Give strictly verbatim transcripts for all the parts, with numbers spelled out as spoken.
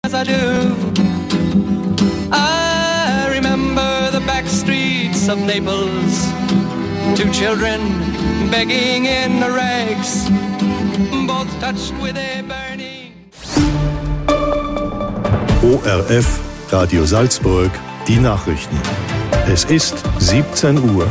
as I do. I remember the back streets of Naples. Two children begging in the rags, both touched with a burning. O R F, Radio Salzburg, die Nachrichten. Es ist siebzehn Uhr.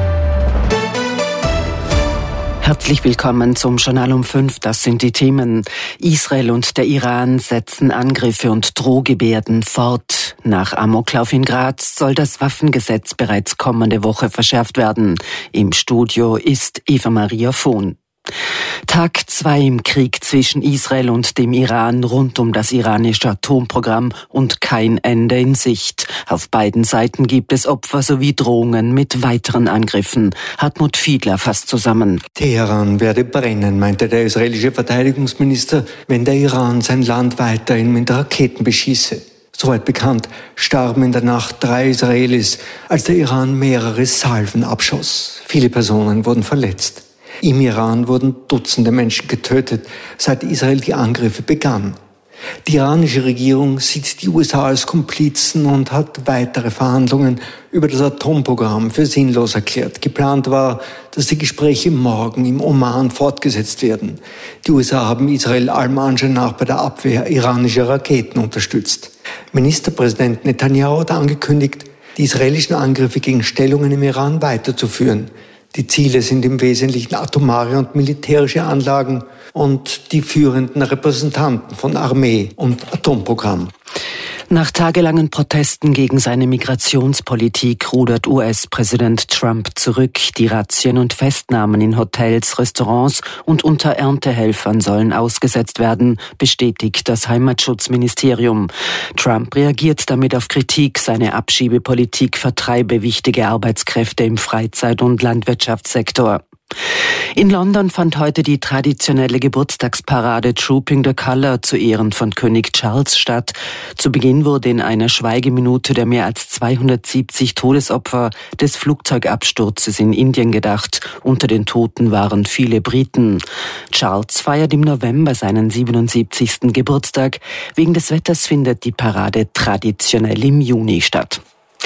Herzlich willkommen zum Journal um fünf. Das sind die Themen. Israel und der Iran setzen Angriffe und Drohgebärden fort. Nach Amoklauf in Graz soll das Waffengesetz bereits kommende Woche verschärft werden. Im Studio ist Eva Maria Vohn. Tag zwei im Krieg zwischen Israel und dem Iran rund um das iranische Atomprogramm und kein Ende in Sicht. Auf beiden Seiten gibt es Opfer sowie Drohungen mit weiteren Angriffen. Hartmut Fiedler fasst zusammen. Teheran werde brennen, meinte der israelische Verteidigungsminister, wenn der Iran sein Land weiterhin mit Raketen beschieße. Soweit bekannt, starben in der Nacht drei Israelis, als der Iran mehrere Salven abschoss. Viele Personen wurden verletzt. Im Iran wurden Dutzende Menschen getötet, seit Israel die Angriffe begann. Die iranische Regierung sieht die U S A als Komplizen und hat weitere Verhandlungen über das Atomprogramm für sinnlos erklärt. Geplant war, dass die Gespräche morgen im Oman fortgesetzt werden. Die U S A haben Israel allem Anschein nach bei der Abwehr iranischer Raketen unterstützt. Ministerpräsident Netanyahu hat angekündigt, die israelischen Angriffe gegen Stellungen im Iran weiterzuführen. Die Ziele sind im Wesentlichen atomare und militärische Anlagen und die führenden Repräsentanten von Armee und Atomprogramm. Nach tagelangen Protesten gegen seine Migrationspolitik rudert U S-Präsident Trump zurück. Die Razzien und Festnahmen in Hotels, Restaurants und unter Erntehelfern sollen ausgesetzt werden, bestätigt das Heimatschutzministerium. Trump reagiert damit auf Kritik, seine Abschiebepolitik vertreibe wichtige Arbeitskräfte im Freizeit- und Landwirtschaftssektor. In London fand heute die traditionelle Geburtstagsparade Trooping the Colour zu Ehren von König Charles statt. Zu Beginn wurde in einer Schweigeminute der mehr als zweihundertsiebzig Todesopfer des Flugzeugabsturzes in Indien gedacht. Unter den Toten waren viele Briten. Charles feiert im November seinen siebenundsiebzigsten Geburtstag. Wegen des Wetters findet die Parade traditionell im Juni statt.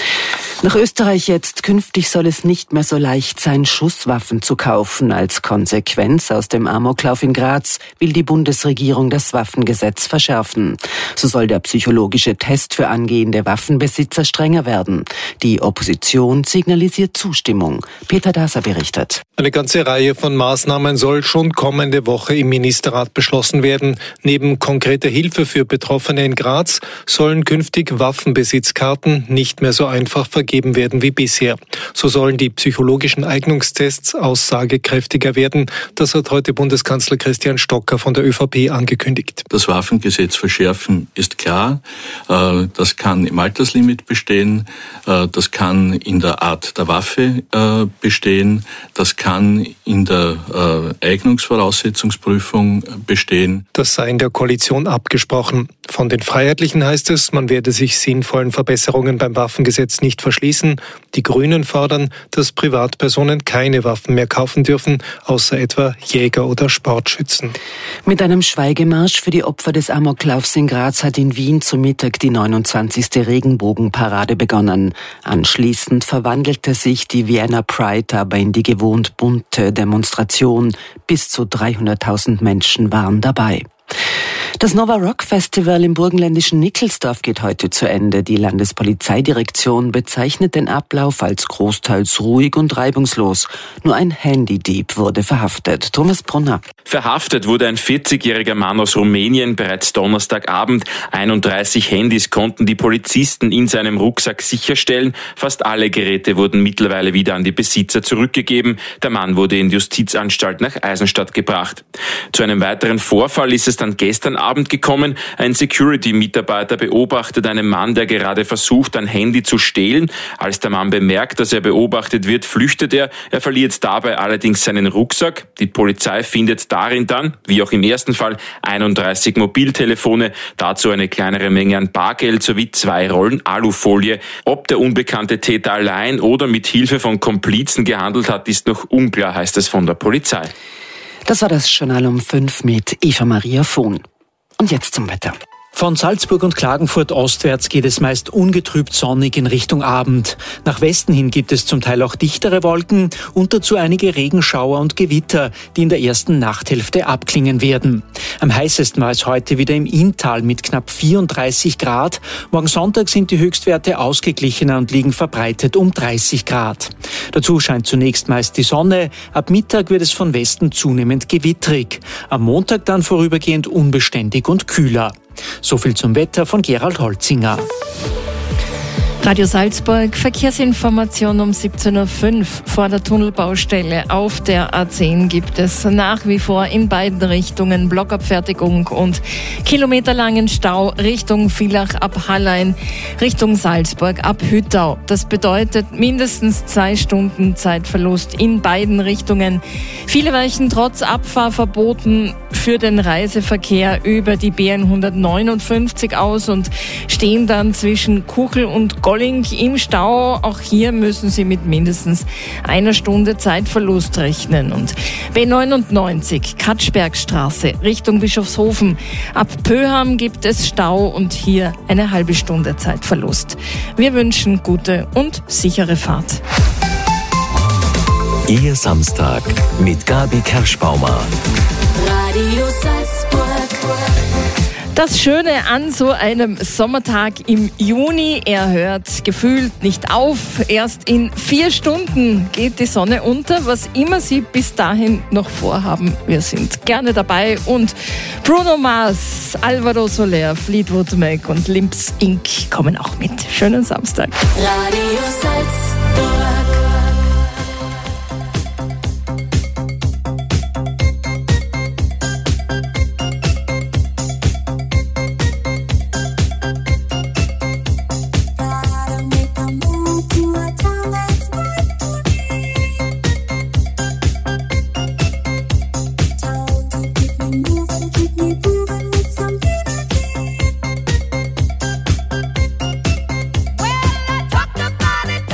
Nach Österreich jetzt. Künftig soll es nicht mehr so leicht sein, Schusswaffen zu kaufen. Als Konsequenz aus dem Amoklauf in Graz will die Bundesregierung das Waffengesetz verschärfen. So soll der psychologische Test für angehende Waffenbesitzer strenger werden. Die Opposition signalisiert Zustimmung. Peter Daser berichtet. Eine ganze Reihe von Maßnahmen soll schon kommende Woche im Ministerrat beschlossen werden. Neben konkreter Hilfe für Betroffene in Graz sollen künftig Waffenbesitzkarten nicht mehr so einfach vergeben werden wie bisher. So sollen die psychologischen Eignungstests aussagekräftiger werden. Das hat heute Bundeskanzler Christian Stocker von der ÖVP angekündigt. Das Waffengesetz verschärfen ist klar. Das kann im Alterslimit bestehen. Das kann in der Art der Waffe bestehen. Das kann in der Eignungsvoraussetzungsprüfung bestehen. Das sei in der Koalition abgesprochen. Von den Freiheitlichen heißt es, man werde sich sinnvollen Verbesserungen beim Waffengesetz nicht verschließen. Die Grünen fordern, dass Privatpersonen keine Waffen mehr kaufen dürfen, außer etwa Jäger oder Sportschützen. Mit einem Schweigemarsch für die Opfer des Amoklaufs in Graz hat in Wien zu Mittag die neunundzwanzigste Regenbogenparade begonnen. Anschließend verwandelte sich die Vienna Pride aber in die gewohnt bunte Demonstration. Bis zu dreihunderttausend Menschen waren dabei. Das Nova Rock Festival im burgenländischen Nickelsdorf geht heute zu Ende. Die Landespolizeidirektion bezeichnet den Ablauf als großteils ruhig und reibungslos. Nur ein Handydieb wurde verhaftet. Thomas Brunner. Verhaftet wurde ein vierzigjähriger Mann aus Rumänien bereits Donnerstagabend. einunddreißig Handys konnten die Polizisten in seinem Rucksack sicherstellen. Fast alle Geräte wurden mittlerweile wieder an die Besitzer zurückgegeben. Der Mann wurde in die Justizanstalt nach Eisenstadt gebracht. Zu einem weiteren Vorfall ist es dann gestern Abend gekommen. Ein Security-Mitarbeiter beobachtet einen Mann, der gerade versucht, ein Handy zu stehlen. Als der Mann bemerkt, dass er beobachtet wird, flüchtet er. Er verliert dabei allerdings seinen Rucksack. Die Polizei findet darin dann, wie auch im ersten Fall, einunddreißig Mobiltelefone, dazu eine kleinere Menge an Bargeld sowie zwei Rollen Alufolie. Ob der unbekannte Täter allein oder mit Hilfe von Komplizen gehandelt hat, ist noch unklar, heißt es von der Polizei. Das war das Journal um fünf mit Eva Maria Vohn. Und jetzt zum Wetter. Von Salzburg und Klagenfurt ostwärts geht es meist ungetrübt sonnig in Richtung Abend. Nach Westen hin gibt es zum Teil auch dichtere Wolken und dazu einige Regenschauer und Gewitter, die in der ersten Nachthälfte abklingen werden. Am heißesten war es heute wieder im Inntal mit knapp vierunddreißig Grad. Morgen Sonntag sind die Höchstwerte ausgeglichener und liegen verbreitet um dreißig Grad. Dazu scheint zunächst meist die Sonne. Ab Mittag wird es von Westen zunehmend gewittrig. Am Montag dann vorübergehend unbeständig und kühler. So viel zum Wetter von Gerald Holzinger. Radio Salzburg, Verkehrsinformation um siebzehn Uhr fünf. Vor der Tunnelbaustelle auf der A zehn gibt es nach wie vor in beiden Richtungen Blockabfertigung und kilometerlangen Stau Richtung Villach ab Hallein, Richtung Salzburg ab Hüttau. Das bedeutet mindestens zwei Stunden Zeitverlust in beiden Richtungen. Viele weichen trotz Abfahrverboten für den Reiseverkehr über die B hundertneunundfünfzig aus und stehen dann zwischen Kuchel und Golling im Stau. Auch hier müssen Sie mit mindestens einer Stunde Zeitverlust rechnen. Und B neunundneunzig, Katschbergstraße, Richtung Bischofshofen. Ab Pöham gibt es Stau und hier eine halbe Stunde Zeitverlust. Wir wünschen gute und sichere Fahrt. Ihr Samstag mit Gabi Kerschbaumer. Radio Salzburg. Das Schöne an so einem Sommertag im Juni, er hört gefühlt nicht auf. Erst in vier Stunden geht die Sonne unter, was immer Sie bis dahin noch vorhaben. Wir sind gerne dabei und Bruno Mars, Alvaro Soler, Fleetwood Mac und Limps Incorporated kommen auch mit. Schönen Samstag. Radio Salzburg. Well, I talked about it.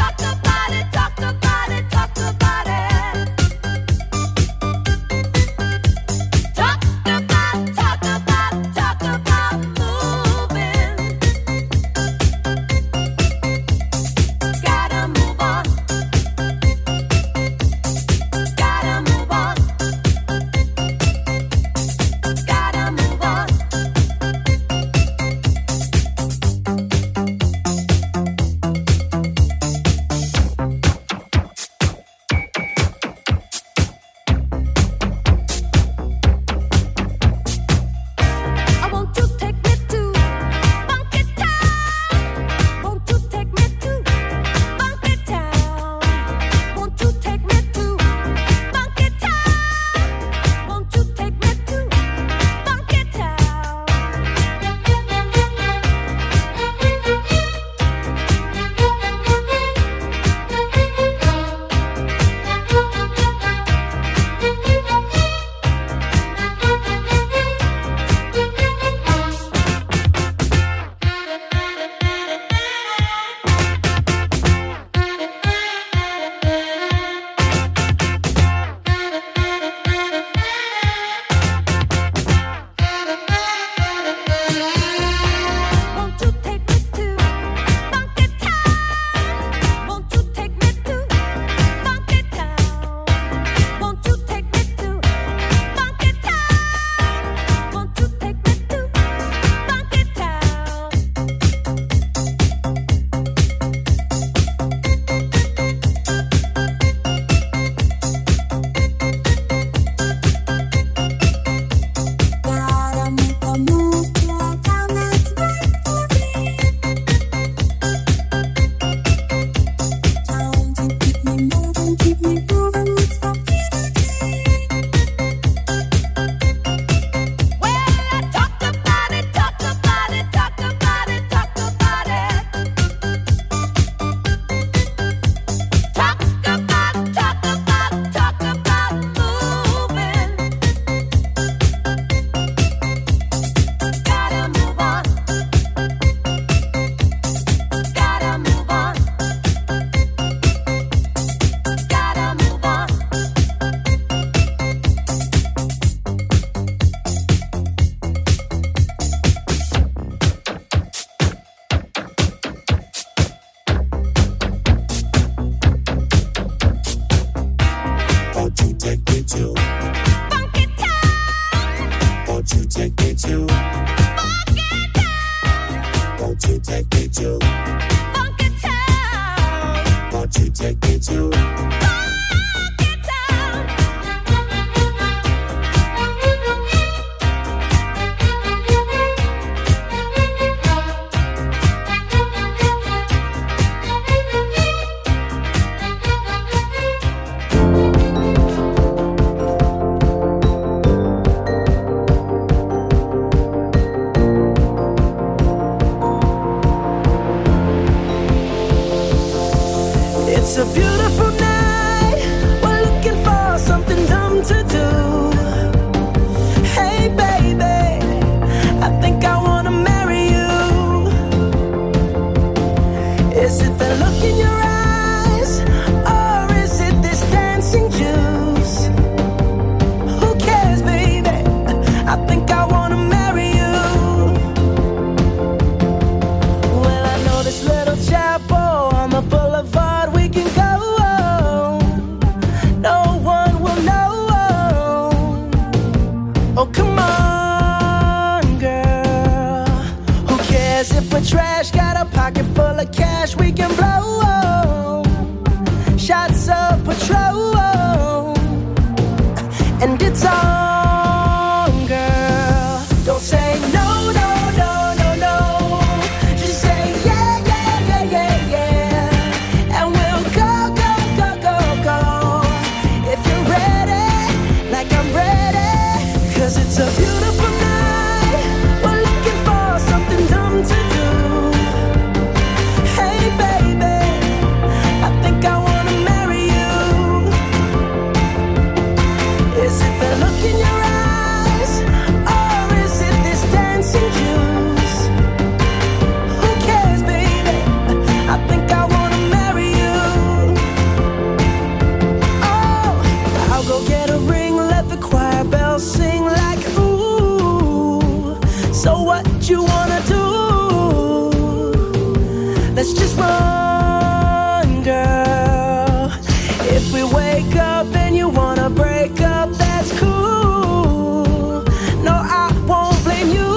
take me to Funky Town? Won't you take me to Funky Town? It's a beautiful night. We're looking for something dumb to do. Hey baby, I think I wanna marry you. Is it the look in your eyes, or is it this dancing juice? Who cares, baby? I think I wanna marry you. Well, I know this little chapel on the boulevard. We can go. No one will know. Oh, come on, girl. Who cares if we're trash? Got a pocket full of cash we can blow. Shots of Patrol. And it's on, girl. Don't say no, no, no, no, no. Just say yeah, yeah, yeah, yeah, yeah. And we'll go, go, go, go, go. If you're ready, like I'm ready. Cause it's a beautiful night. We're looking for something dumb to do. Hey baby, I think I wanna marry you. Is it the look in your eyes, or is it this dancing juice? Who cares, baby? I think I wanna marry you. Oh, I'll go get a ring, let the choir bells sing like ooh. So what you wanna do? Let's just run, girl. If we wake up and you wanna break up, that's cool. No, I won't blame you.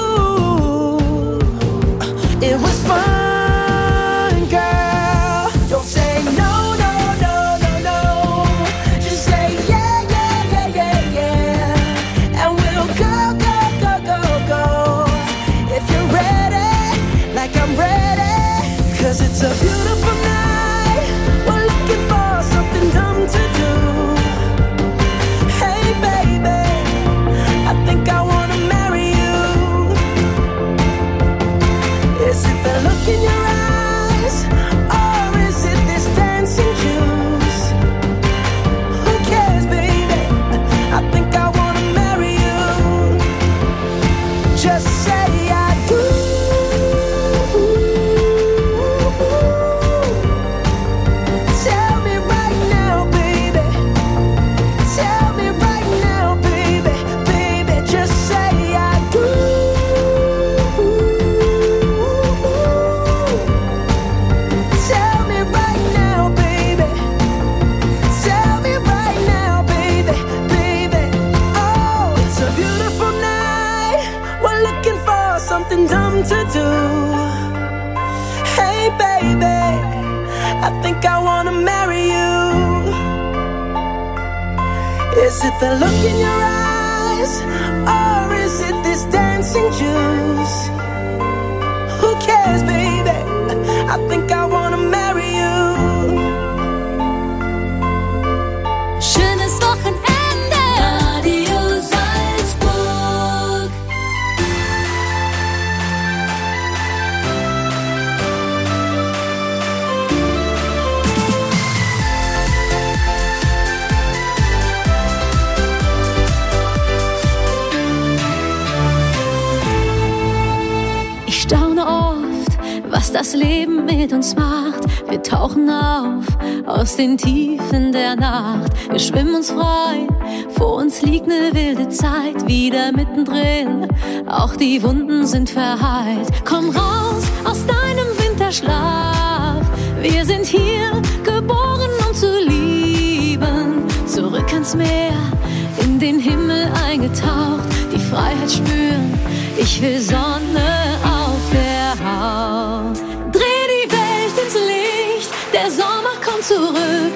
It was fun, girl. Don't say no, no, no, no, no. Just say yeah, yeah, yeah, yeah, yeah. And we'll go, go, go, go, go. If you're ready, like I'm ready. Cause it's a beautiful night. We're looking for something dumb to do. Hey baby, I think I wanna marry you. Is it the look in your eyes, or is it this dancing juice? Who cares, baby? I think I wanna marry you. Just say I do. Tell me right now, baby. Tell me right now, baby. Baby, just say I do. Tell me right now, baby. Tell me right now, baby. Baby, oh, it's a beautiful night. We're looking for something dumb to do. Hey baby, I think I wanna marry you. Is it the look in your eyes, or is it this dancing juice? Who cares, baby? I think I wanna marry you. Schönes Wochenende. Radio Salzburg. Ich staune oft, was das Leben mit uns macht. Wir tauchen auf aus den Tiefen der Nacht. Wir schwimmen uns frei, vor uns liegt eine wilde Zeit. Wieder mittendrin, auch die Wunden sind verheilt. Komm raus aus deinem Winterschlaf. Wir sind hier, geboren um zu lieben. Zurück ans Meer, in den Himmel eingetaucht. Die Freiheit spüren, ich will Sonne auf der Haut.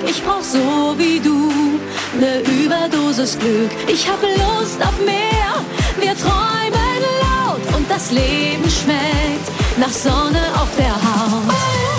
Ich brauch so wie du ne Überdosis Glück. Ich hab Lust auf mehr. Wir träumen laut und das Leben schmeckt nach Sonne auf der Haut.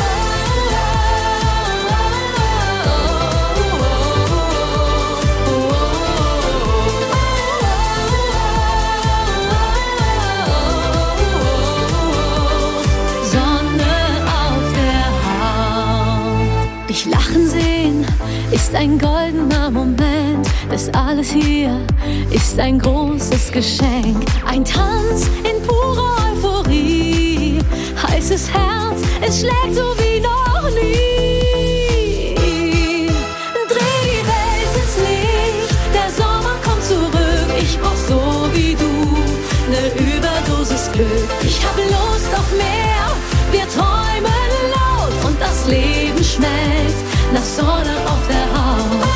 Dich lachen sehen ist ein goldener Moment. Das alles hier ist ein großes Geschenk. Ein Tanz in purer Euphorie. Heißes Herz, es schlägt so wie noch nie. Dreh die Welt ins Licht, der Sommer kommt zurück. Ich brauch so wie du ne Überdosis Glück. Ich hab Lust auf mehr, wir träumen laut und das Leben schmeckt nach Sonne auf der Haut.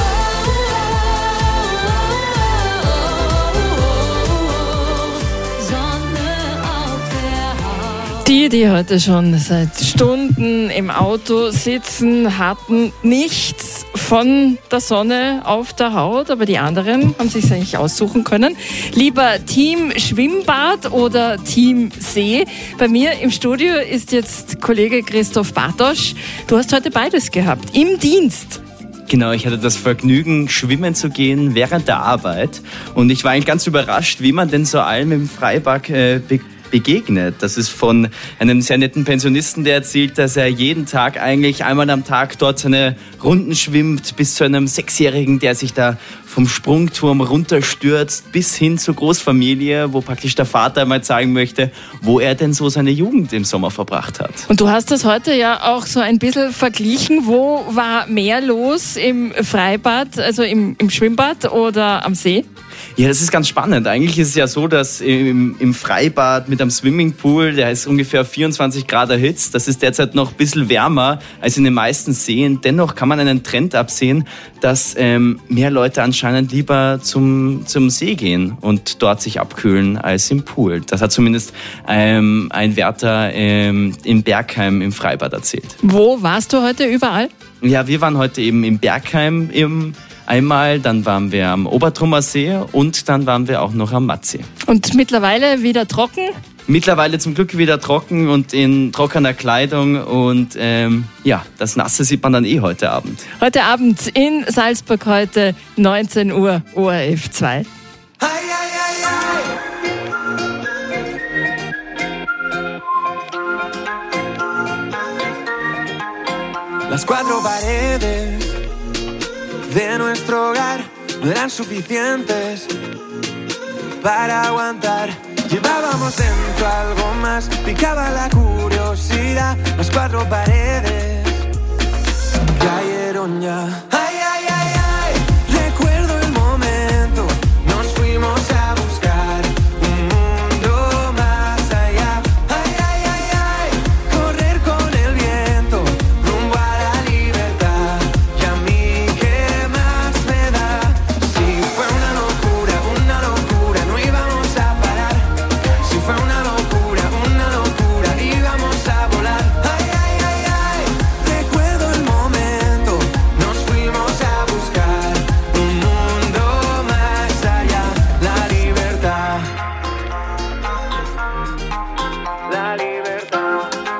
Sonne auf der Haut. Die, die heute schon seit Stunden im Auto sitzen, hatten nichts von der Sonne auf der Haut, aber die anderen haben sich eigentlich aussuchen können. Lieber Team Schwimmbad oder Team See? Bei mir im Studio ist jetzt Kollege Christoph Bartosch. Du hast heute beides gehabt, im Dienst. Genau, ich hatte das Vergnügen, schwimmen zu gehen während der Arbeit. Und ich war eigentlich ganz überrascht, wie man denn so allem im Freibad äh, be- begegnet. Das ist von einem sehr netten Pensionisten, der erzählt, dass er jeden Tag eigentlich einmal am Tag dort seine Runden schwimmt, bis zu einem Sechsjährigen, der sich da vom Sprungturm runterstürzt, bis hin zur Großfamilie, wo praktisch der Vater einmal zeigen möchte, wo er denn so seine Jugend im Sommer verbracht hat. Und du hast das heute ja auch so ein bisschen verglichen. Wo war mehr los, im Freibad, also im, im Schwimmbad oder am See? Ja, das ist ganz spannend. Eigentlich ist es ja so, dass im, im Freibad mit einem Swimmingpool, der ist ungefähr vierundzwanzig Grad erhitzt. Das ist derzeit noch ein bisschen wärmer als in den meisten Seen. Dennoch kann man einen Trend absehen, dass ähm, mehr Leute anscheinend lieber zum, zum See gehen und dort sich abkühlen als im Pool. Das hat zumindest ähm, ein Wärter ähm, in Bergheim im Freibad erzählt. Wo warst du heute überall? Ja, wir waren heute eben in Bergheim im Einmal, dann waren wir am Obertrummer See und dann waren wir auch noch am Mattsee. Und mittlerweile wieder trocken? Mittlerweile zum Glück wieder trocken und in trockener Kleidung und ähm, ja, das Nasse sieht man dann eh heute Abend. Heute Abend in Salzburg, heute neunzehn Uhr, O R F zwei. Las cuatro paredes de nuestro hogar no eran suficientes para aguantar. Llevábamos dentro algo más, picaba la curiosidad. Las cuatro paredes cayeron ya. Ay, ay, ay, ay, recuerdo el momento, nos fuimos a buscar un mundo más allá. Ay, ay, ay, ay, correr con el viento rumbo a la libertad. Y a mí qué más me da, si fue una locura, una locura, no íbamos a parar. Si fue una locura, una locura, íbamos a volar. Ay, ay, ay, ay, recuerdo el momento, nos fuimos a buscar un mundo más allá. La libertad, la libertad.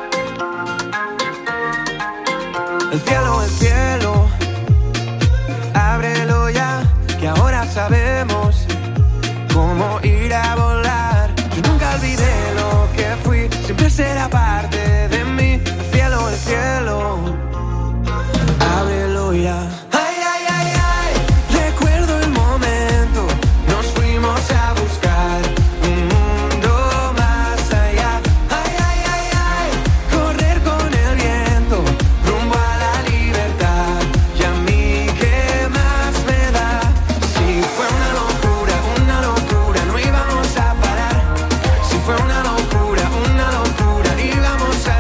El cielo, el cielo, ábrelo ya, que ahora sabemos cómo ir a volar. Yo nunca olvidé lo que fui, siempre será parte de mí. El cielo, el cielo, ábrelo ya. Ay, ay, ay, ay, recuerdo el momento, nos fuimos a buscar un mundo más allá. Ay, ay, ay, ay, correr con el viento rumbo a la libertad. Y a mí qué más me da, si fue una locura, una locura, no íbamos a parar. Si fue una locura, una locura, íbamos a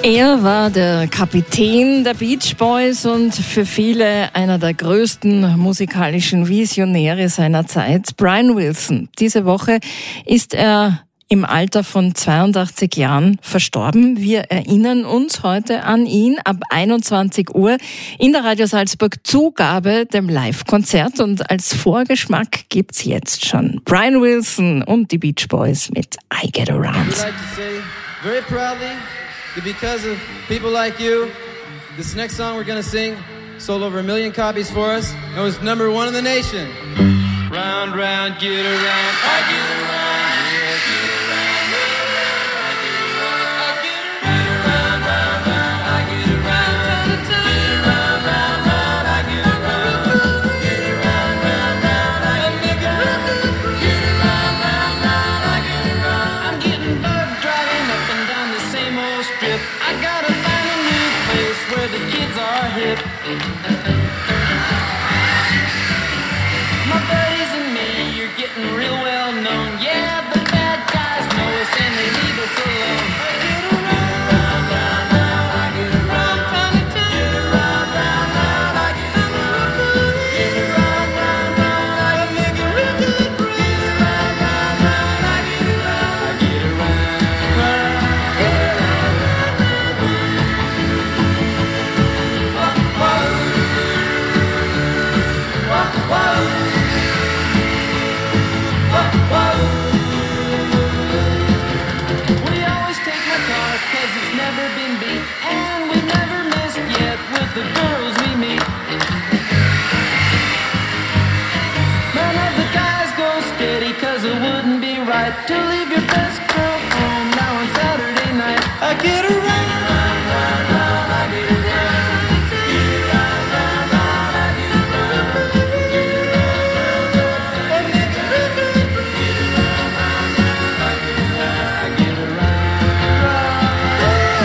Er war der Kapitän der Beach Boys und für viele einer der größten musikalischen Visionäre seiner Zeit, Brian Wilson. Diese Woche ist er im Alter von zweiundachtzig Jahren verstorben. Wir erinnern uns heute an ihn ab einundzwanzig Uhr in der Radio Salzburg Zugabe, dem Live-Konzert. Und als Vorgeschmack gibt's jetzt schon Brian Wilson und die Beach Boys mit I Get Around. We'd like to say very proudly that because of people like you, this next song we're going to sing sold over a million copies for us and was number one in the nation. Round, round, get around, I get around, yeah, get around. My buddies and me, you're getting real well known. Yeah, the bad guys know us and they leave us alone. I get around, round, round, I get around, time to time. Get around, round, round, I get around. Get around, round, round, I make it real good. Get around, round, round, I get around. I get around, get around. Whoa, whoa, whoa. We always take my car cause it's never been beat, and we never missed yet with the girls we meet. None of the guys go steady cause it wouldn't be right to leave your best girl home now on Saturday night. I get around, round, round, round, I get around. Get around, round, round, I get around. Get around, round, round, I make it real good. Get around, round, round, I get around. I get around, round,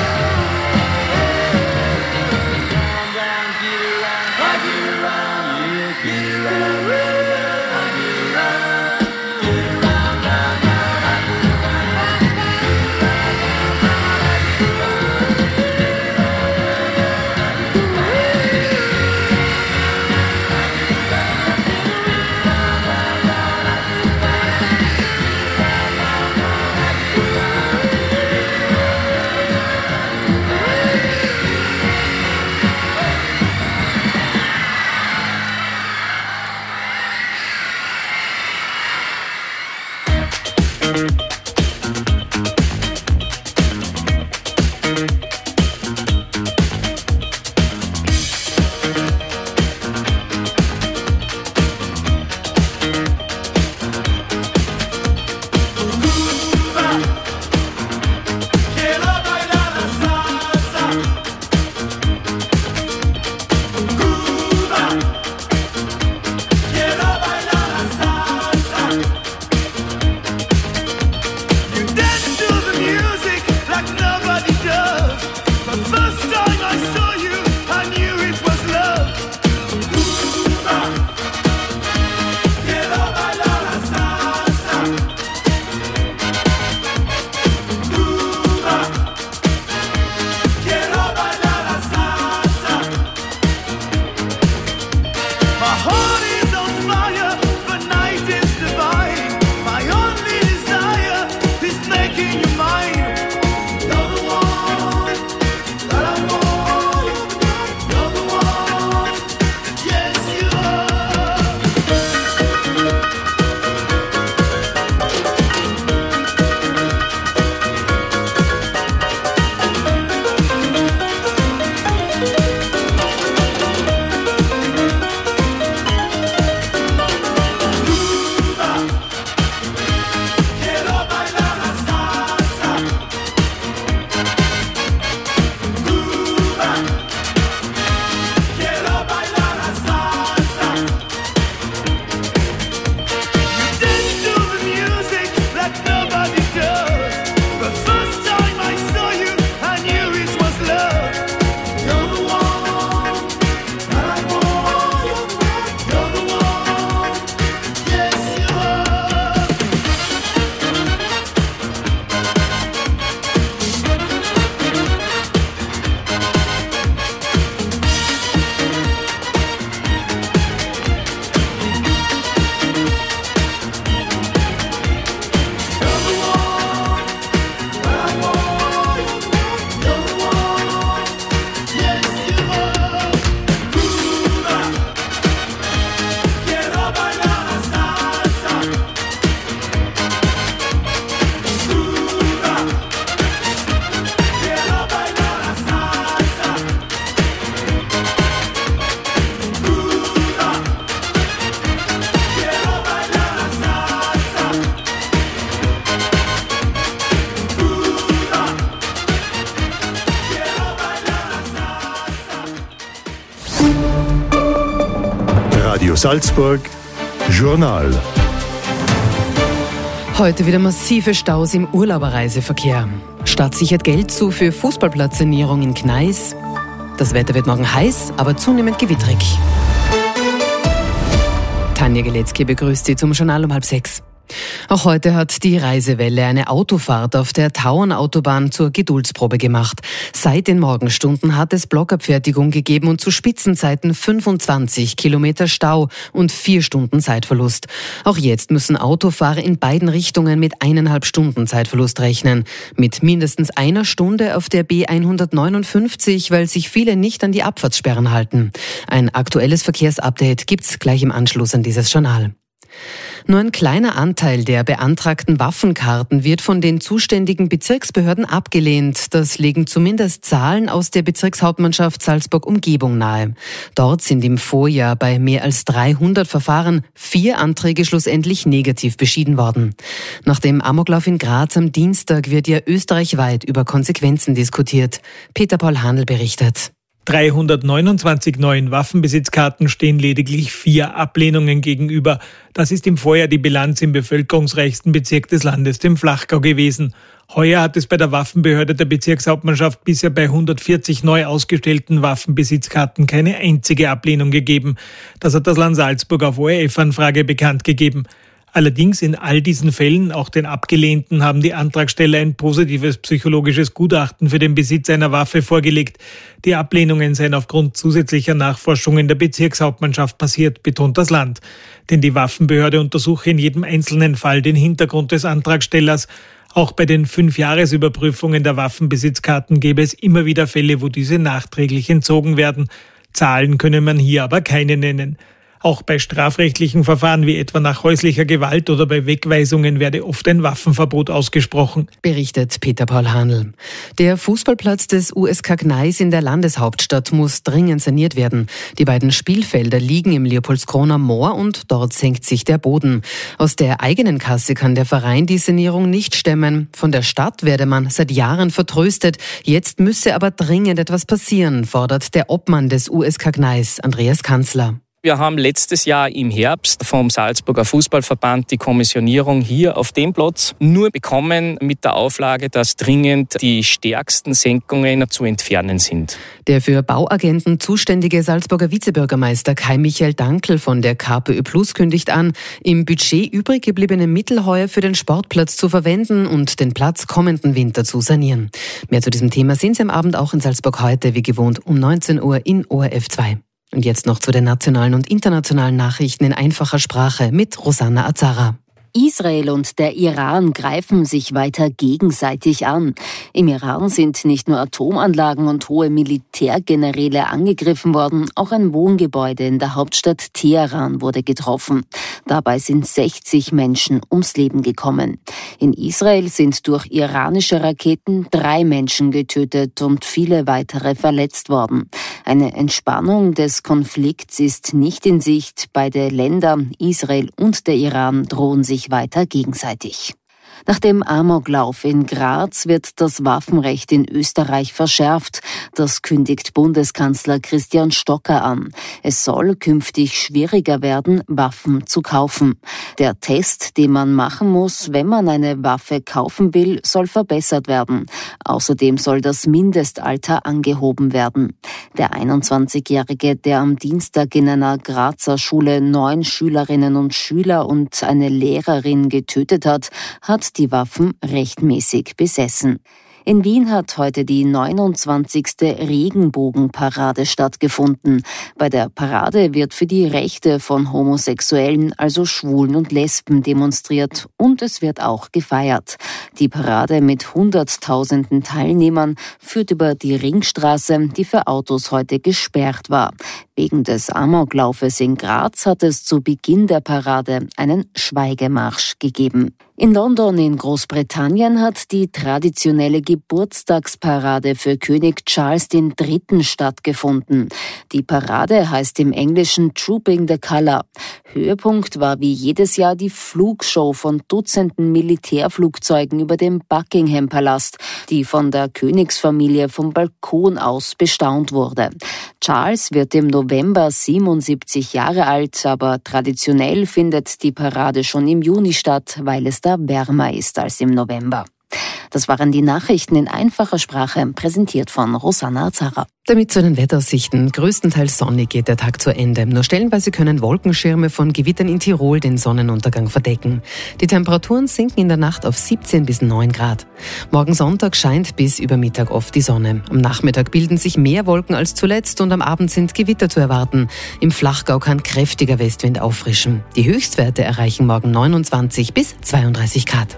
round, get around. I get around, yeah, get around, round, round, I get around. Get around, round, round, I get around. Get around, round, round, I get around. Salzburg Journal. Heute wieder massive Staus im Urlauberreiseverkehr. Stadt sichert Geld zu für Fußballplatzsanierung in Gneis. Das Wetter wird morgen heiß, aber zunehmend gewitterig. Tanja Geletzky begrüßt Sie zum Journal um halb sechs. Auch heute hat die Reisewelle eine Autofahrt auf der Tauernautobahn zur Geduldsprobe gemacht. Seit den Morgenstunden hat es Blockabfertigung gegeben und zu Spitzenzeiten fünfundzwanzig Kilometer Stau und vier Stunden Zeitverlust. Auch jetzt müssen Autofahrer in beiden Richtungen mit eineinhalb Stunden Zeitverlust rechnen. Mit mindestens einer Stunde auf der B hundertneunundfünfzig, weil sich viele nicht an die Abfahrtssperren halten. Ein aktuelles Verkehrsupdate gibt's gleich im Anschluss an dieses Journal. Nur ein kleiner Anteil der beantragten Waffenkarten wird von den zuständigen Bezirksbehörden abgelehnt. Das legen zumindest Zahlen aus der Bezirkshauptmannschaft Salzburg-Umgebung nahe. Dort sind im Vorjahr bei mehr als dreihundert Verfahren vier Anträge schlussendlich negativ beschieden worden. Nach dem Amoklauf in Graz am Dienstag wird ja österreichweit über Konsequenzen diskutiert. Peter Paul Handl berichtet. dreihundertneunundzwanzig neuen Waffenbesitzkarten stehen lediglich vier Ablehnungen gegenüber. Das ist im Vorjahr die Bilanz im bevölkerungsreichsten Bezirk des Landes, dem Flachgau, gewesen. Heuer hat es bei der Waffenbehörde der Bezirkshauptmannschaft bisher bei hundertvierzig neu ausgestellten Waffenbesitzkarten keine einzige Ablehnung gegeben. Das hat das Land Salzburg auf O R F-Anfrage bekannt gegeben. Allerdings in all diesen Fällen, auch den abgelehnten, haben die Antragsteller ein positives psychologisches Gutachten für den Besitz einer Waffe vorgelegt. Die Ablehnungen seien aufgrund zusätzlicher Nachforschungen der Bezirkshauptmannschaft passiert, betont das Land. Denn die Waffenbehörde untersuche in jedem einzelnen Fall den Hintergrund des Antragstellers. Auch bei den Fünfjahresüberprüfungen der Waffenbesitzkarten gäbe es immer wieder Fälle, wo diese nachträglich entzogen werden. Zahlen könne man hier aber keine nennen. Auch bei strafrechtlichen Verfahren wie etwa nach häuslicher Gewalt oder bei Wegweisungen werde oft ein Waffenverbot ausgesprochen. Berichtet Peter Paul Handl. Der Fußballplatz des U S K Gneis in der Landeshauptstadt muss dringend saniert werden. Die beiden Spielfelder liegen im Leopoldskroner Moor und dort senkt sich der Boden. Aus der eigenen Kasse kann der Verein die Sanierung nicht stemmen. Von der Stadt werde man seit Jahren vertröstet. Jetzt müsse aber dringend etwas passieren, fordert der Obmann des U S K Gneis, Andreas Kanzler. Wir haben letztes Jahr im Herbst vom Salzburger Fußballverband die Kommissionierung hier auf dem Platz nur bekommen mit der Auflage, dass dringend die stärksten Senkungen zu entfernen sind. Der für Bauagenten zuständige Salzburger Vizebürgermeister Kai-Michael Dankl von der KPÖ Plus kündigt an, im Budget übrig gebliebene Mittel heuer für den Sportplatz zu verwenden und den Platz kommenden Winter zu sanieren. Mehr zu diesem Thema sehen Sie am Abend auch in Salzburg heute, wie gewohnt, um neunzehn Uhr in O R F zwei. Und jetzt noch zu den nationalen und internationalen Nachrichten in einfacher Sprache mit Rosanna Azara. Israel und der Iran greifen sich weiter gegenseitig an. Im Iran sind nicht nur Atomanlagen und hohe Militärgeneräle angegriffen worden, auch ein Wohngebäude in der Hauptstadt Teheran wurde getroffen. Dabei sind sechzig Menschen ums Leben gekommen. In Israel sind durch iranische Raketen drei Menschen getötet und viele weitere verletzt worden. Eine Entspannung des Konflikts ist nicht in Sicht. Beide Länder, Israel und der Iran, drohen sich weiter gegenseitig. Nach dem Amoklauf in Graz wird das Waffenrecht in Österreich verschärft. Das kündigt Bundeskanzler Christian Stocker an. Es soll künftig schwieriger werden, Waffen zu kaufen. Der Test, den man machen muss, wenn man eine Waffe kaufen will, soll verbessert werden. Außerdem soll das Mindestalter angehoben werden. Der einundzwanzigjährige, der am Dienstag in einer Grazer Schule neun Schülerinnen und Schüler und eine Lehrerin getötet hat, hat die Waffen rechtmäßig besessen. In Wien hat heute die neunundzwanzigste Regenbogenparade stattgefunden. Bei der Parade wird für die Rechte von Homosexuellen, also Schwulen und Lesben, demonstriert und es wird auch gefeiert. Die Parade mit hunderttausenden Teilnehmern führt über die Ringstraße, die für Autos heute gesperrt war. Wegen des Amoklaufes in Graz hat es zu Beginn der Parade einen Schweigemarsch gegeben. In London in Großbritannien hat die traditionelle Geburtstagsparade für König Charles der Dritte stattgefunden. Die Parade heißt im Englischen Trooping the Colour. Höhepunkt war wie jedes Jahr die Flugshow von Dutzenden Militärflugzeugen über dem Buckingham-Palast, die von der Königsfamilie vom Balkon aus bestaunt wurde. Charles wird im November November siebenundsiebzig Jahre alt, aber traditionell findet die Parade schon im Juni statt, weil es da wärmer ist als im November. Das waren die Nachrichten in einfacher Sprache, präsentiert von Rosanna Azara. Damit zu den Wetteraussichten. Größtenteils sonnig geht der Tag zu Ende. Nur stellenweise können Wolkenschirme von Gewittern in Tirol den Sonnenuntergang verdecken. Die Temperaturen sinken in der Nacht auf siebzehn bis neun Grad. Morgen Sonntag scheint bis über Mittag oft die Sonne. Am Nachmittag bilden sich mehr Wolken als zuletzt und am Abend sind Gewitter zu erwarten. Im Flachgau kann kräftiger Westwind auffrischen. Die Höchstwerte erreichen morgen neunundzwanzig bis zweiunddreißig Grad.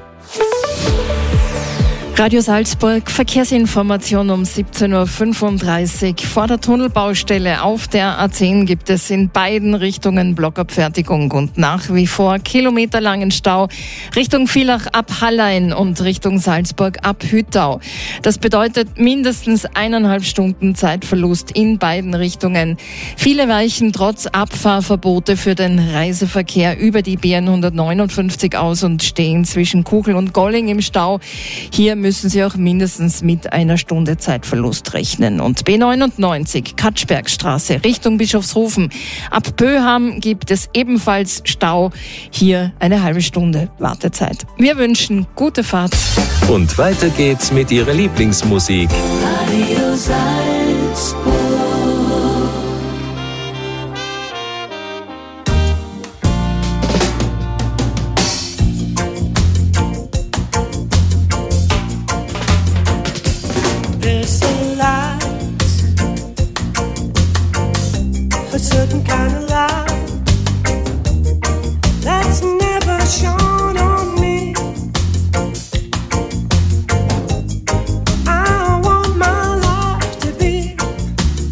Radio Salzburg, Verkehrsinformation um siebzehn Uhr fünfunddreißig. Vor der Tunnelbaustelle auf der A zehn gibt es in beiden Richtungen Blockabfertigung und nach wie vor kilometerlangen Stau Richtung Villach ab Hallein und Richtung Salzburg ab Hüttau. Das bedeutet mindestens eineinhalb Stunden Zeitverlust in beiden Richtungen. Viele weichen trotz Abfahrverbote für den Reiseverkehr über die B N hundertneunundfünfzig aus und stehen zwischen Kuchel und Golling im Stau. Hier müssen Sie auch mindestens mit einer Stunde Zeitverlust rechnen. Und B neunundneunzig, Katschbergstraße, Richtung Bischofshofen. Ab Böham gibt es ebenfalls Stau. Hier eine halbe Stunde Wartezeit. Wir wünschen gute Fahrt. Und weiter geht's mit Ihrer Lieblingsmusik. Radio Salzburg. A certain kind of light that's never shone on me. I want my life to be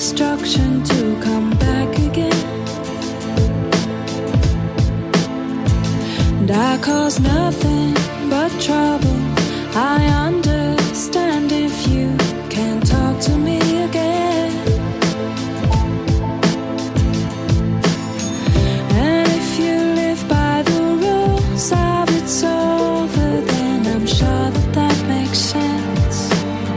destruction to come back again. And I cause nothing but trouble. I understand if you can't talk to me again. And if you live by the rules of it's over, then I'm sure that that makes sense.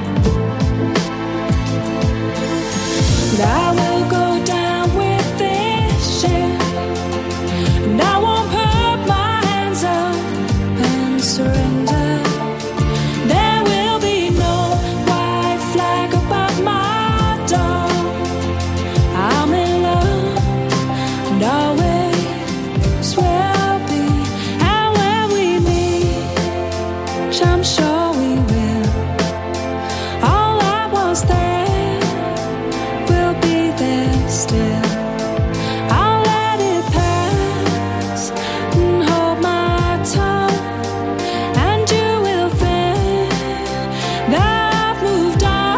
And I will go down with this ship, and I won't put my hands up and surrender. There will be no white flag above my door. I'm in love and always will be. And when we meet, I'm sure we will, all I was there will be there still. I'll let it pass and hold my tongue, and you will think that I've moved on.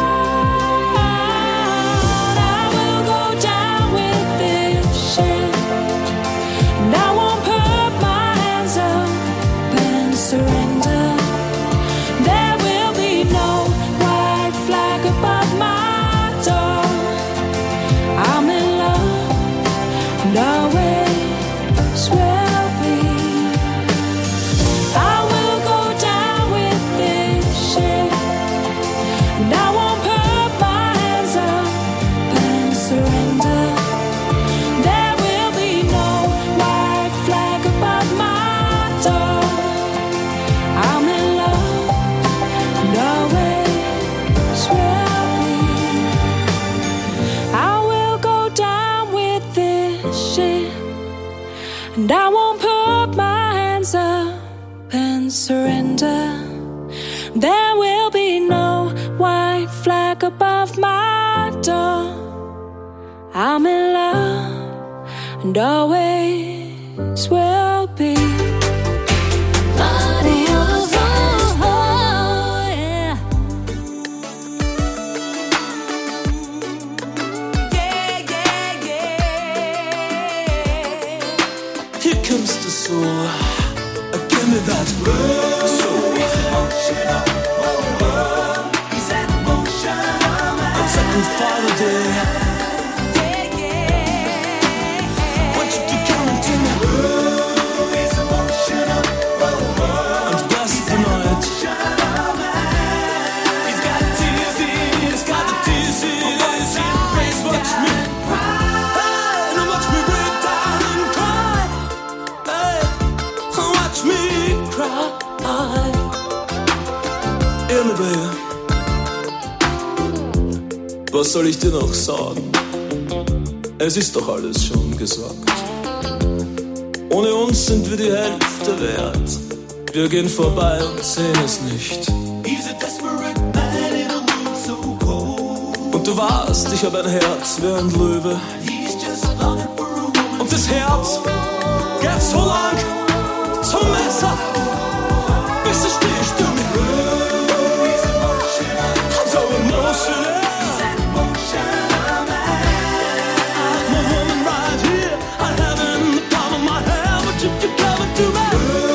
I will go down with this ship, and I won't put my hands up and surrender. There will be no white flag above my door. I'm in love and always will be. I will go down with this ship, and I won't put my hands up and surrender. There will be no white flag above my door. I'm in love and always will be. I will go down with this ship, and I won't put my hands up and surrender. There will be no white flag above my door. I'm in love and always will be. Here comes the soul. Uh, give me that soul. I'm second Father Day. Want you to come into me and bless the night. He's got tears, he's got the tears, he's praise, watch me. Hey, now watch me break down and cry. Hey, watch me cry. Hear me, baby. Was soll ich dir noch sagen? Es ist doch alles schon gesagt. Ohne uns sind wir die Hälfte wert. Wir gehen vorbei und sehen es nicht. Und du warst, ich hab ein Herz wie ein Löwe. Und das Herz geht so lang zum Messer, bis es sticht du mich. I'm so emotional. My woman right here, I have it in the palm of my hand. But you can come and do that.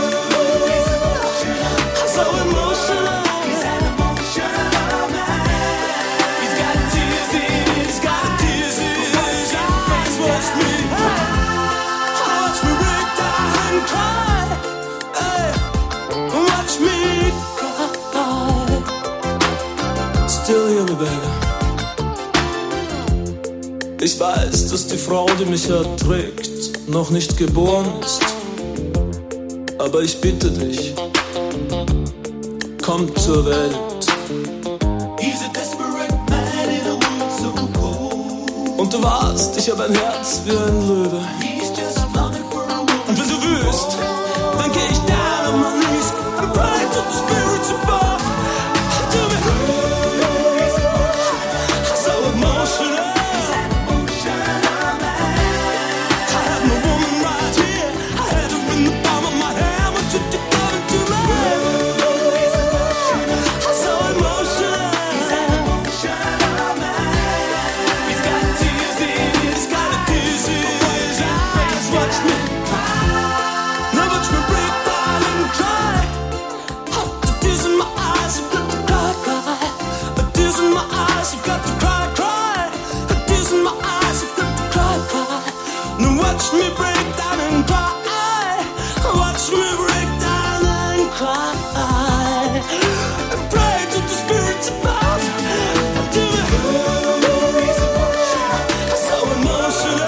I'm so emotional. He's got tears, he's got tears, his eyes watch me. Watch me break down and cry. Hey, watch me cry. Still hear me, baby. Ich weiß, dass die Frau, die mich erträgt, noch nicht geboren ist. Aber ich bitte dich, komm zur Welt. Und du warst, ich hab ein Herz wie ein Löwe. Und wenn du willst, dann geh ich down on my knees and pray to the spirits above. Do me. So emotional. I have my woman right here. I had her in the palm of my hand. What you do coming to me? So emotional. and pray to the spirits above until the so emotional.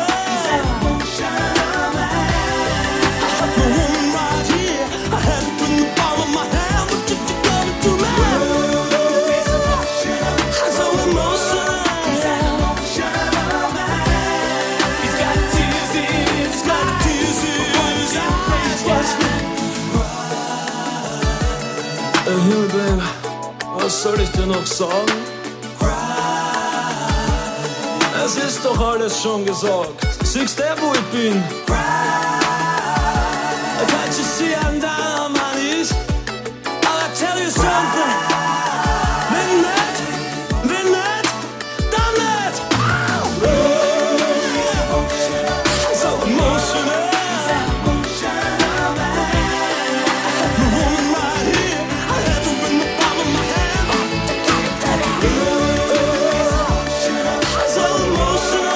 I have my woman right here. I had it in the palm of my hand. What did you gonna do now? I'm so emotional. He's got tears in, he's got tears in his eyes. Watch me cry. Hey, Himmel, Babe, was soll ich dir noch sagen? Es ist doch alles schon gesagt. Siehst du, wo ich bin? Can't you see I'm down on my knees? I'll tell you something. Wenn nicht, wenn nicht, dann nicht. So emotional. My woman right here. I had to in the palm of my hand. So emotional.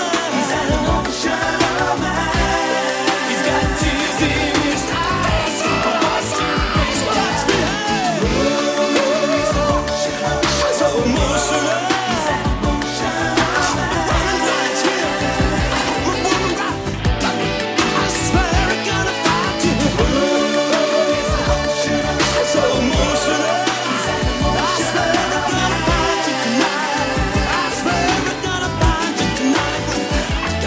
He's got tears in his eyes. Watch me, so emotional. Running right here. My woman right. I swear I'm gonna find you. So emotional. I swear I'm gonna find you tonight. I swear I'm gonna find you tonight.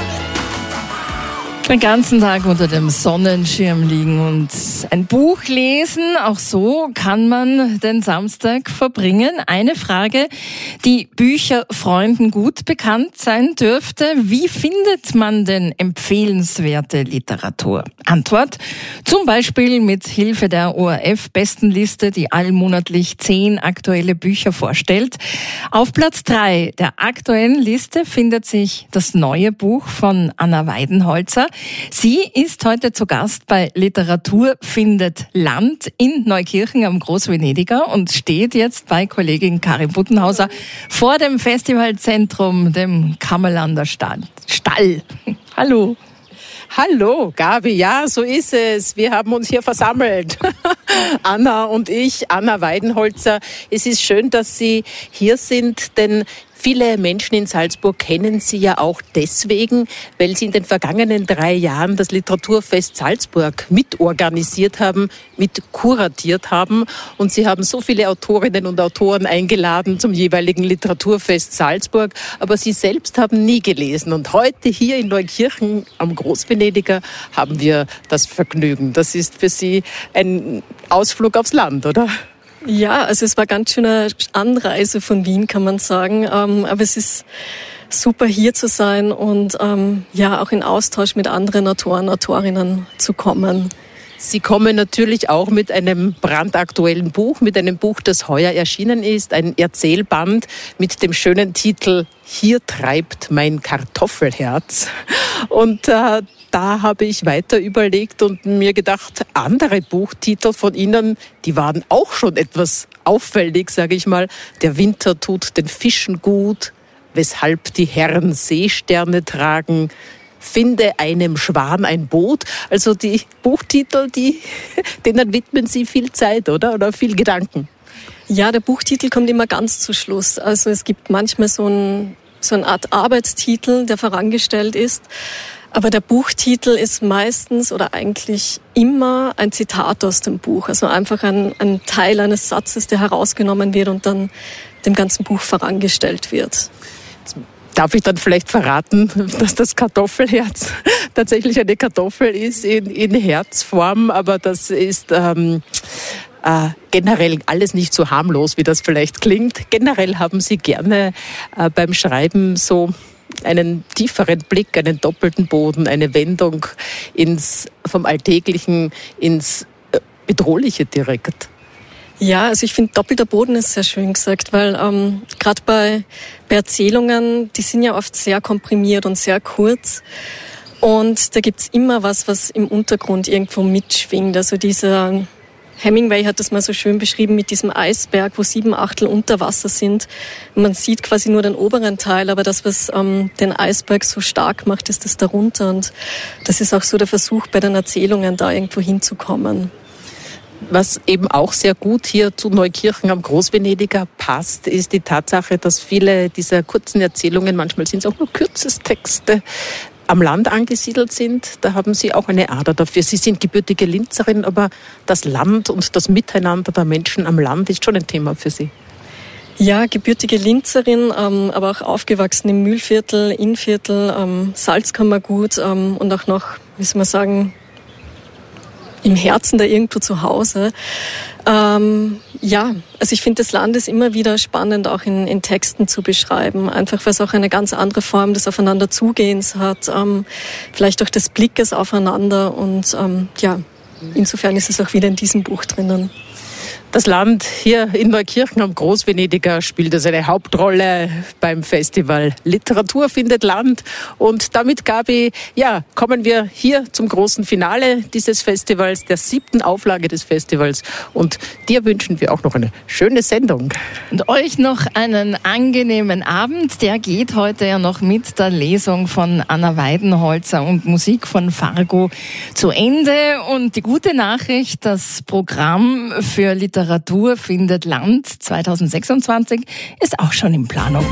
Den ganzen Tag unter dem Sonnenschirm liegen und ein Buch lesen. Auch so kann man den Samstag verbringen. Eine Frage, die Bücherfreunden gut bekannt sein dürfte. Wie findet man denn empfehlenswerte Literatur? Antwort: Zum Beispiel mit Hilfe der O R F-Bestenliste, die allmonatlich zehn aktuelle Bücher vorstellt. Auf Platz drei der aktuellen Liste findet sich das neue Buch von Anna Weidenholzer. Sie ist heute zu Gast bei Literatur findet Land in Neukirchen am Großvenediger und steht jetzt bei Kollegin Karin Buttenhauser vor dem Festivalzentrum, dem Kammerlander Stall. Hallo. Hallo, Gabi. Ja, so ist es. Wir haben uns hier versammelt. Anna und ich, Anna Weidenholzer. Es ist schön, dass Sie hier sind, denn viele Menschen in Salzburg kennen Sie ja auch deswegen, weil Sie in den vergangenen drei Jahren das Literaturfest Salzburg mitorganisiert haben, mit kuratiert haben. Und Sie haben so viele Autorinnen und Autoren eingeladen zum jeweiligen Literaturfest Salzburg. Aber Sie selbst haben nie gelesen. Und heute hier in Neukirchen am Großvenediger haben wir das Vergnügen. Das ist für Sie ein Ausflug aufs Land, oder? Ja, also es war ganz schöne Anreise von Wien, kann man sagen. Ähm, aber es ist super, hier zu sein und ähm, ja auch in Austausch mit anderen Autoren, Autorinnen zu kommen. Sie kommen natürlich auch mit einem brandaktuellen Buch, mit einem Buch, das heuer erschienen ist, ein Erzählband mit dem schönen Titel Hier treibt mein Kartoffelherz. Und äh, da habe ich weiter überlegt und mir gedacht, andere Buchtitel von Ihnen, die waren auch schon etwas auffällig, sage ich mal. Der Winter tut den Fischen gut, weshalb die Herren Seesterne tragen. Finde einem Schwan ein Boot. Also die Buchtitel, die, denen widmen Sie viel Zeit, oder? Oder viel Gedanken? Ja, der Buchtitel kommt immer ganz zu Schluss. Also es gibt manchmal so, ein, so eine Art Arbeitstitel, der vorangestellt ist. Aber der Buchtitel ist meistens oder eigentlich immer ein Zitat aus dem Buch. Also einfach ein, ein Teil eines Satzes, der herausgenommen wird und dann dem ganzen Buch vorangestellt wird. Darf ich dann vielleicht verraten, dass das Kartoffelherz tatsächlich eine Kartoffel ist in, in Herzform, aber das ist ähm, äh, generell alles nicht so harmlos, wie das vielleicht klingt. Generell haben Sie gerne äh, beim Schreiben so einen tieferen Blick, einen doppelten Boden, eine Wendung ins vom Alltäglichen ins äh, Bedrohliche direkt. Ja, also ich finde, doppelter Boden ist sehr schön gesagt, weil ähm, gerade bei, bei Erzählungen, die sind ja oft sehr komprimiert und sehr kurz. Und da gibt's immer was, was im Untergrund irgendwo mitschwingt. Also dieser Hemingway hat das mal so schön beschrieben mit diesem Eisberg, wo sieben Achtel unter Wasser sind. Man sieht quasi nur den oberen Teil, aber das, was ähm, den Eisberg so stark macht, ist das darunter. Und das ist auch so der Versuch bei den Erzählungen, da irgendwo hinzukommen. Was eben auch sehr gut hier zu Neukirchen am Großvenediger passt, ist die Tatsache, dass viele dieser kurzen Erzählungen, manchmal sind es auch nur Kürzestexte, am Land angesiedelt sind. Da haben Sie auch eine Ader dafür. Sie sind gebürtige Linzerin, aber das Land und das Miteinander der Menschen am Land ist schon ein Thema für Sie. Ja, gebürtige Linzerin, ähm, aber auch aufgewachsen im Mühlviertel, Innviertel, ähm, Salzkammergut ähm, und auch noch, wie soll man sagen, im Herzen da irgendwo zu Hause. Ähm, ja, also ich finde, das Land ist immer wieder spannend, auch in, in Texten zu beschreiben. Einfach, weil es auch eine ganz andere Form des Aufeinanderzugehens hat. Ähm, vielleicht auch des Blickes aufeinander. Und ähm, ja, insofern ist es auch wieder in diesem Buch drinnen. Das Land hier in Neukirchen am Großvenediger spielt also eine Hauptrolle beim Festival Literatur findet Land. Und damit, Gabi, ja, kommen wir hier zum großen Finale dieses Festivals, der siebten Auflage des Festivals. Und dir wünschen wir auch noch eine schöne Sendung. Und euch noch einen angenehmen Abend. Der geht heute ja noch mit der Lesung von Anna Weidenholzer und Musik von Fargo zu Ende. Und die gute Nachricht, das Programm für Literatur Literatur findet Land zweitausendsechsundzwanzig ist auch schon in Planung.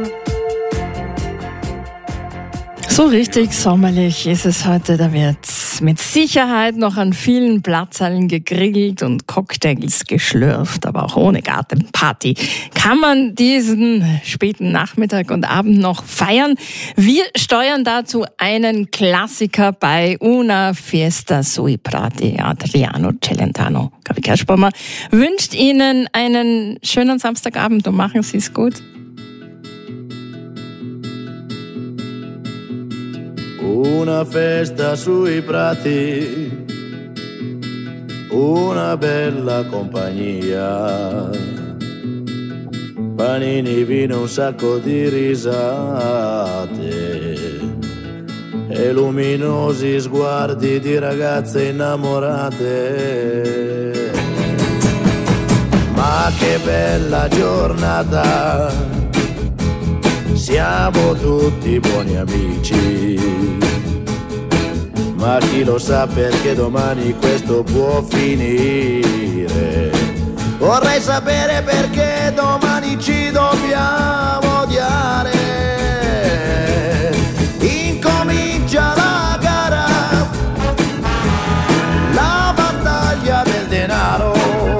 So richtig sommerlich ist es heute, da wird's mit Sicherheit noch an vielen Platzhallen gegrillt und Cocktails geschlürft, aber auch ohne Gartenparty kann man diesen späten Nachmittag und Abend noch feiern. Wir steuern dazu einen Klassiker bei Una Fiesta sui Prati. Adriano Celentano. Gabi Kerschbaumer wünscht Ihnen einen schönen Samstagabend und machen Sie es gut. Una festa sui prati, una bella compagnia, panini, vino, un sacco di risate e luminosi sguardi di ragazze innamorate. Ma che bella giornata, siamo tutti buoni amici, ma chi lo sa perché domani questo può finire. Vorrei sapere perché domani ci dobbiamo odiare. Incomincia la gara, la battaglia del denaro.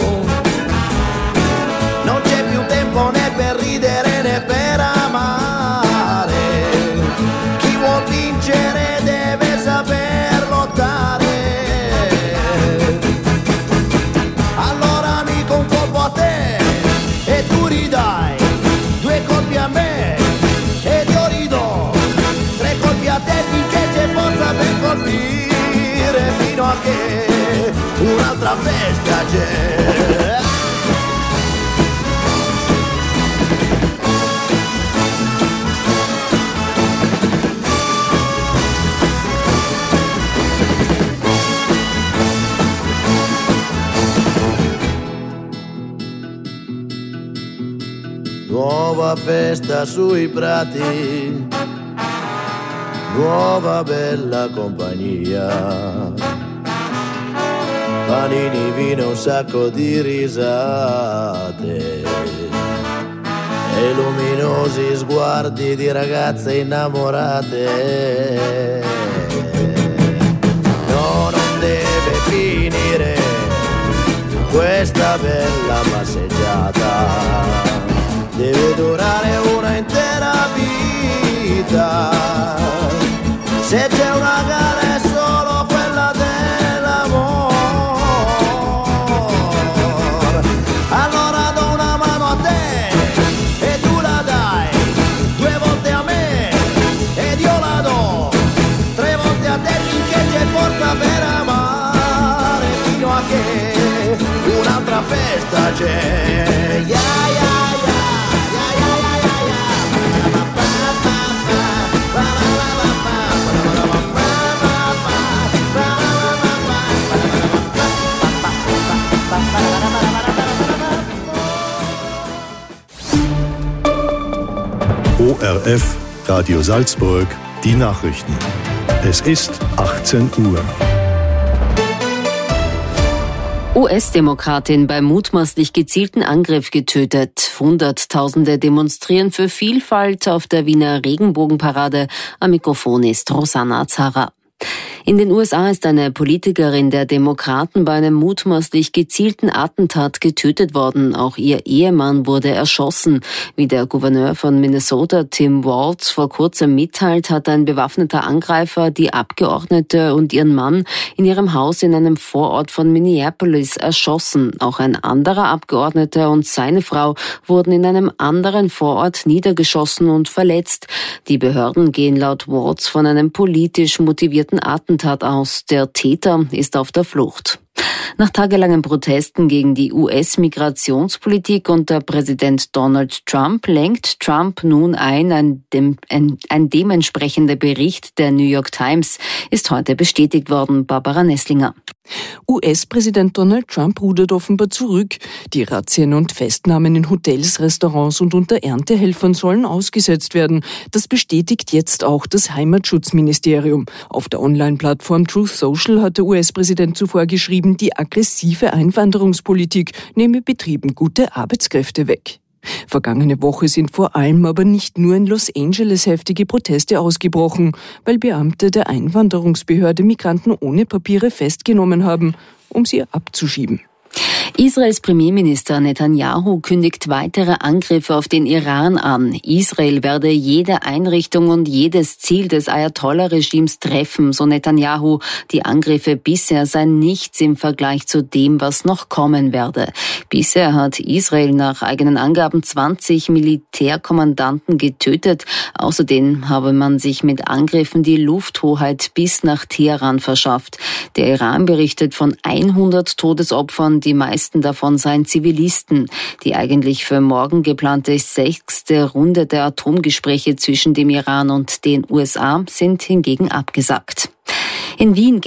Non c'è più tempo né per ridere né per amare. Chi vuol vincere deve saper lottare. Allora amico, un colpo a te e tu ridai, due colpi a me ed io ridò, tre colpi a te finché c'è forza per colpire, fino a che un'altra festa c'è. Nuova festa sui prati, nuova bella compagnia, panini, vino, un sacco di risate e luminosi sguardi di ragazze innamorate. No, non deve finire questa bella passeggiata, deve durare una intera vita. Se c'è una gara è solo quella dell'amore. Allora do una mano a te e tu la dai, due volte a me ed io la do, tre volte a te finché c'è forza per amare, fino a che un'altra festa c'è. Yeah, yeah. O R F, Radio Salzburg, die Nachrichten. Es ist achtzehn Uhr. U S-Demokratin beim mutmaßlich gezielten Angriff getötet. Hunderttausende demonstrieren für Vielfalt auf der Wiener Regenbogenparade. Am Mikrofon ist Rosanna Zara. In den U S A ist eine Politikerin der Demokraten bei einem mutmaßlich gezielten Attentat getötet worden. Auch ihr Ehemann wurde erschossen. Wie der Gouverneur von Minnesota, Tim Walz, vor kurzem mitteilt, hat ein bewaffneter Angreifer die Abgeordnete und ihren Mann in ihrem Haus in einem Vorort von Minneapolis erschossen. Auch ein anderer Abgeordneter und seine Frau wurden in einem anderen Vorort niedergeschossen und verletzt. Die Behörden gehen laut Walz von einem politisch motivierten Attentat aus. Der Täter ist auf der Flucht. Nach tagelangen Protesten gegen die U S-Migrationspolitik unter Präsident Donald Trump lenkt Trump nun ein. Ein, dem, ein, ein dementsprechender Bericht der New York Times ist heute bestätigt worden. Barbara Nesslinger. U S-Präsident Donald Trump rudert offenbar zurück. Die Razzien und Festnahmen in Hotels, Restaurants und unter Erntehelfern sollen ausgesetzt werden. Das bestätigt jetzt auch das Heimatschutzministerium. Auf der Online-Plattform Truth Social hat der U S-Präsident zuvor geschrieben, die aggressive Einwanderungspolitik nehme Betrieben gute Arbeitskräfte weg. Vergangene Woche sind vor allem aber nicht nur in Los Angeles heftige Proteste ausgebrochen, weil Beamte der Einwanderungsbehörde Migranten ohne Papiere festgenommen haben, um sie abzuschieben. Israels Premierminister Netanyahu kündigt weitere Angriffe auf den Iran an. Israel werde jede Einrichtung und jedes Ziel des Ayatollah-Regimes treffen, so Netanyahu. Die Angriffe bisher seien nichts im Vergleich zu dem, was noch kommen werde. Bisher hat Israel nach eigenen Angaben zwanzig Militärkommandanten getötet. Außerdem habe man sich mit Angriffen die Lufthoheit bis nach Teheran verschafft. Der Iran berichtet von hundert Todesopfern, die meisten davon seien Zivilisten. Die eigentlich für morgen geplante sechste Runde der Atomgespräche zwischen dem Iran und den U S A sind hingegen abgesagt. In Wien